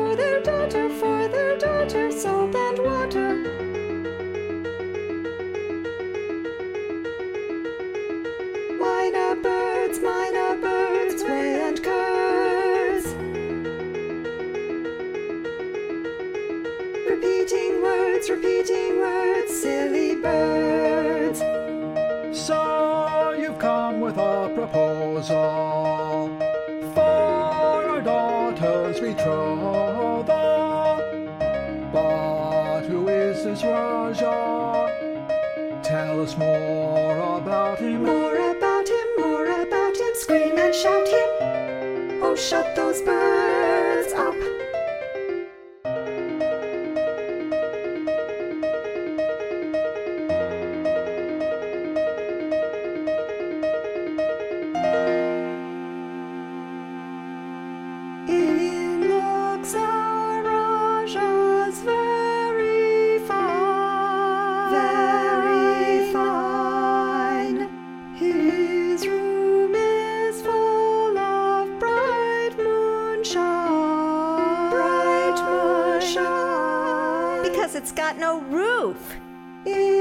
for their daughter, soap and water. Minor birds, whey and curds. Repeating words, silly birds. So you've come with a proposal for our daughter's betrothal. But who is this Raja? Tell us more about him. More about him. Scream and shout him. Oh, shut those birds up. In looks our Raja's very fine. His room is full of bright moonshine. Because it's got no roof. In